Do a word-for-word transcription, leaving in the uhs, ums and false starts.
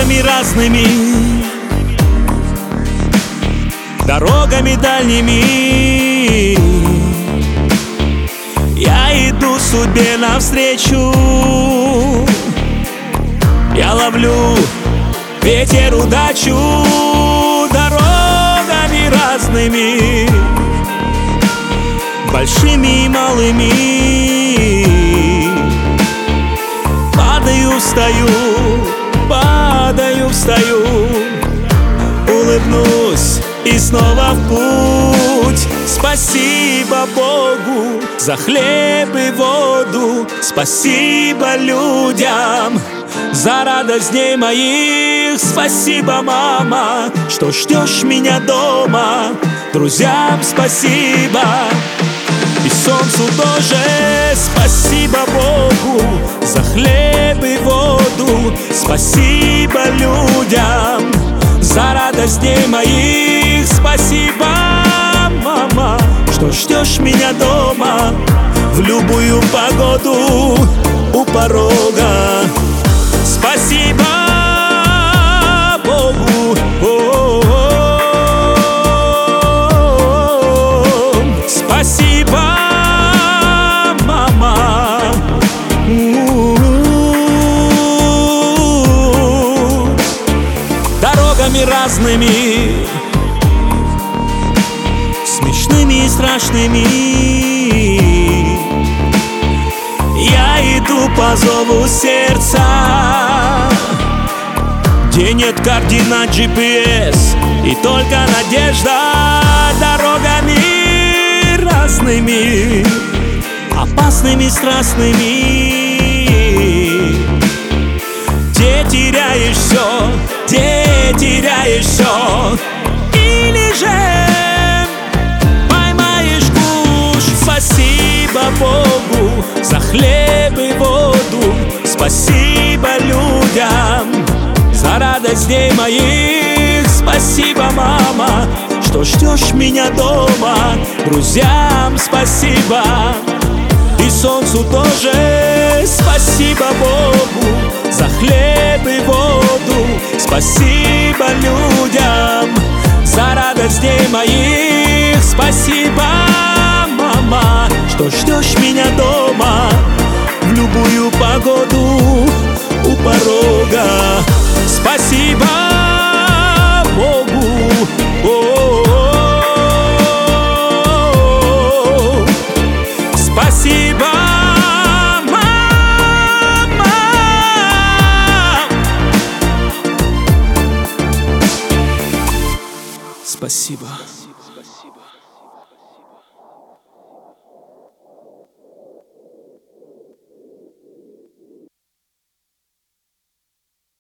Дорогами разными, дорогами дальними я иду судьбе навстречу. Я ловлю ветер удачу дорогами разными, большими и малыми. Падаю, встаю, падаю, встаю, улыбнусь и снова в путь. Спасибо Богу за хлеб и воду, спасибо людям за радость дней моих. Спасибо, мама, что ждешь меня дома. Друзьям спасибо и солнцу тоже. Спасибо Богу за хлеб и воду, спасибо людям за радость дней моих. Спасибо, мама, что ждешь меня дома в любую погоду у порога. Спасибо Богу, о-о-о-о. Спасибо, мама. Дорогами разными, смешными и страшными я иду по зову сердца, где нет координат джи пи эс и только надежда. Дорогами разными, опасными, страстными, где теряешь все, где теряешь все, или же поймаешь куш. Спасибо Богу за хлеб и воду, спасибо людям за радость дней моих. Спасибо, мама, что ждешь меня дома. Друзьям спасибо и солнцу тоже. Спасибо Богу за хлеб и воду, спасибо людям за радость дней моих. Спасибо, мама, что ждешь меня дома в любую погоду у порога. Спасибо Богу, о-о-о-о. Спасибо, мама. Спасибо.